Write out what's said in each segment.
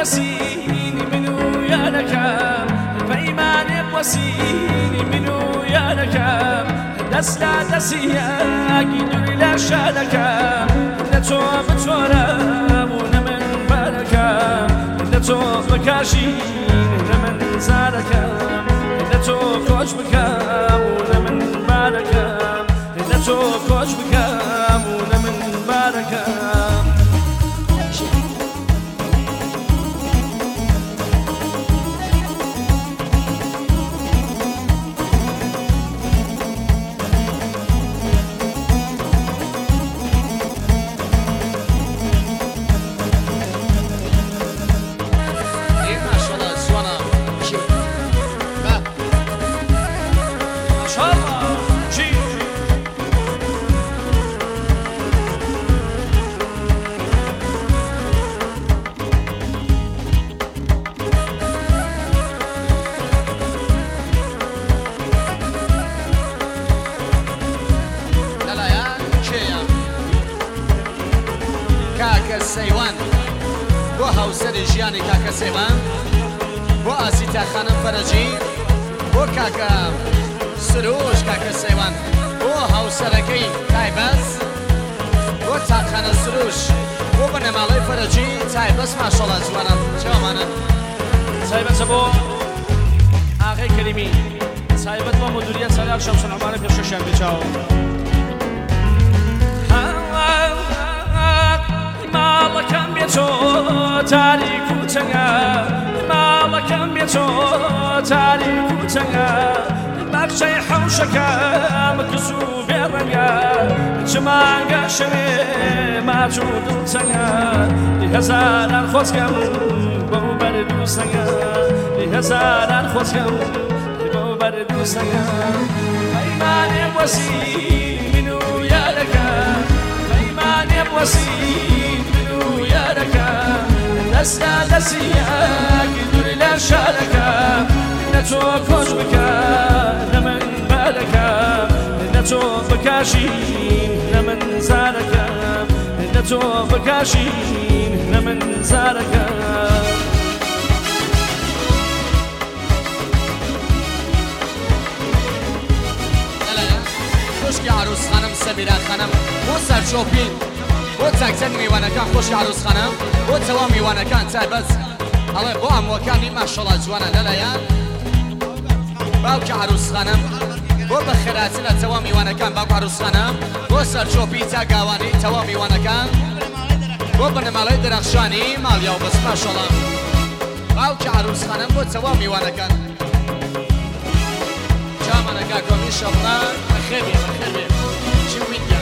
وسيني منو يا لكام بإيماني وسيني منو يا لكام دس لا دسيا قيدر لا شالكام لتوب تورام ونمن بالكام لتوب بكاشين ونمن زاركام لتوب كوش بكام ونمن بالكام لتوب كوش بكام ونمن بالكام کاکە سەیوان بۆ هاوسەری ژیانی کاکە سەیوان بۆ ئاسیتا خانم فەرەجی بۆ کاکە سروش کاکە سەیوان بۆ هاوسەرەکەی تایبەت بۆ تاقخانە سروش بۆ بەنەماڵەی فەرەجی تایبەت ماشەڵڵا جوانە چاوانە تایبەتە بۆ ئاغای کەریمی تایبەت بۆ مدیریەت سەلاک شەمسون عومانە پێشکەشیان بێچاوە ماڵەکەم بێتۆ تاریک و چەنگە ماڵەکەم بێتۆ تاریک و چەنگە باخچەی حەوشەکەم کەس و بێڕەنگە چمانگە شەوێ ماچ و دڵچەنگە هەزاران خۆزگەم بەو بەرد و سەنگە هەزاران خۆزگەم بەو بەرد و سەنگە پەیمانێم وەسی من و یارەکەم پەیمانێم وەسی دستا دسیاکی دوری لشالکم نتو کج بکن نمن بالکم نتو بکشین نمن زارکم نتو بکشین نمن زارکم خوشکی عروس خانم سبیرا خانم بۆ سەرچۆپین بۆ چاکچەند میوانەکان خۆشی عروس خانم بۆ چەوا میوانەکان تایبەت ئەڵێ بۆ هەمووەکانی ماشەڵڵا جوانە لەلایەن باوکی عروس خانم بۆ بەخێراتی لە چەوا میوانەکان باوک عروس خانم بۆ سەرچۆپی چاگاوانی چەوا میوانەکان بۆ بنەماڵەی دەرەخشانی ماڵیا و بەس ماشەڵڵا باوکی عروس خانم بۆ چەوا میوانەکان چامانەکە کۆمی شەڵڵا بەخێر بێ چی ویدە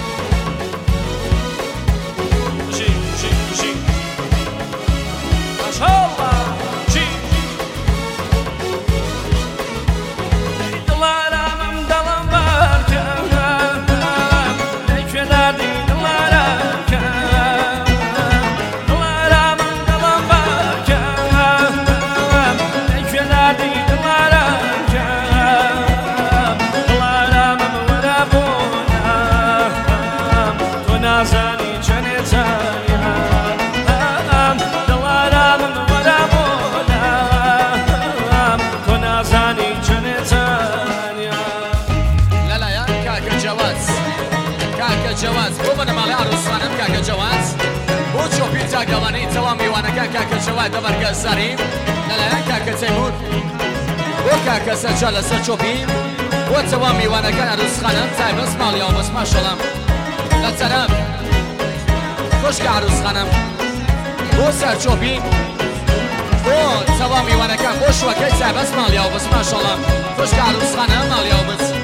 جواز بۆ بەنەماڵەی عروس خانم کاکە جواز بۆ چۆپی چاگەوانەی چەوا میوانەکان کاکە جەواد دەبەرگە سەری لەلایەن کاکە تەیمور بۆ کاکە سەرجا لەسەر چۆپی بۆ چەوا میوانەکان عروس خانم تایبەت ماڵیا و بەس ماشەڵڵا لە چەرەم خوشکە عروس خانم بۆ سەرچۆپی بۆ چەوا میوانەکان بۆ شوەکەی تایبەت ماڵیا و بەس ماشەڵڵا خوشکە عروس خانم ماڵیا و بەس